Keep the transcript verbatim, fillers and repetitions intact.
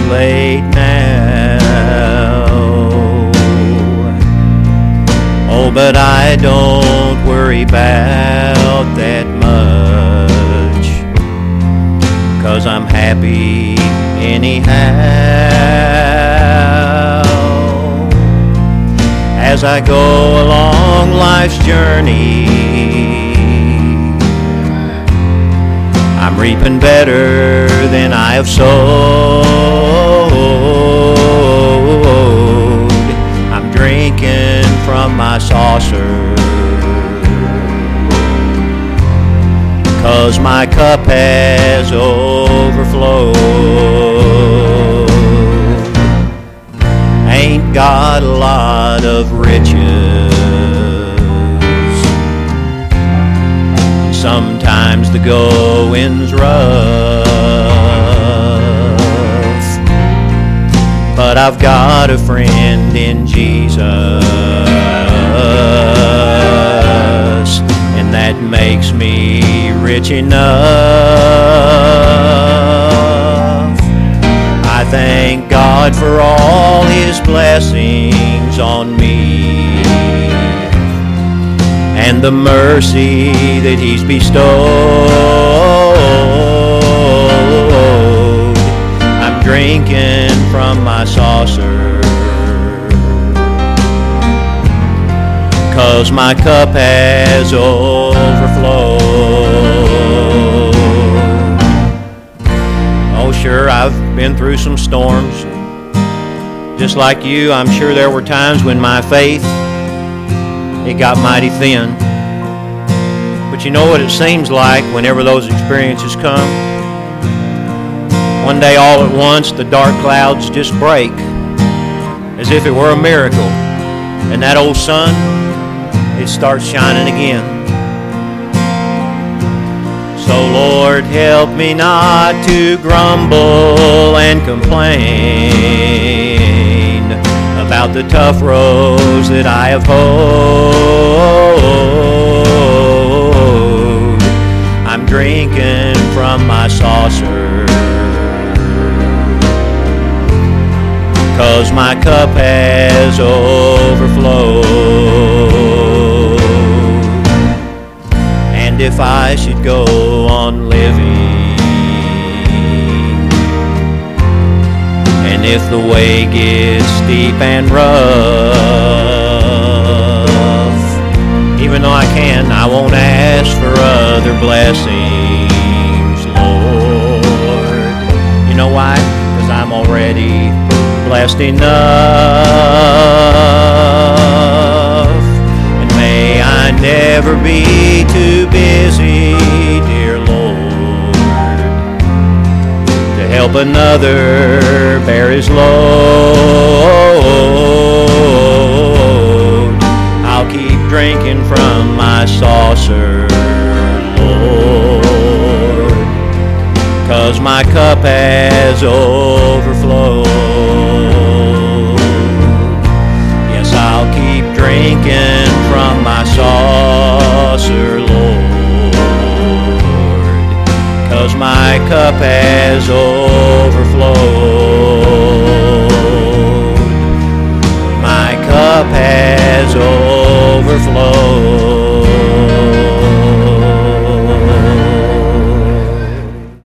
late now. Oh, but I don't worry about that much, 'cause I'm happy anyhow. As I go along life's journey, I'm reaping better than I have sowed. I'm drinking from my saucer, 'cause my cup has overflowed. Ain't got a lot of riches, sometimes the going's rough, but I've got a friend in Jesus, and that makes me rich enough. I thank God for all His blessings on me, and the mercy that He's bestowed. I'm drinking from my saucer, 'cause my cup has overflowed. Oh, sure, I've been through some storms. Just like you, I'm sure there were times when my faith, it got mighty thin. But you know what it seems like whenever those experiences come? One day all at once the dark clouds just break, as if it were a miracle, and that old sun, it starts shining again. So Lord, help me not to grumble and complain about the tough roads that I have hoed. I'm drinking from my saucer, 'cause my cup has overflowed. And if I should go on living, and if the way gets steep and rough, even though I can, I won't ask for other blessings, Lord. You know why? 'Cause I'm already blessed enough. And may I never be too busy, dear Lord, to help another bear his load. I'll keep drinking from my saucer, Lord, 'cause my cup has overflowed. Yes, I'll keep drinking from my saucer, Lord, 'cause my cup has overflowed. My cup has overflowed.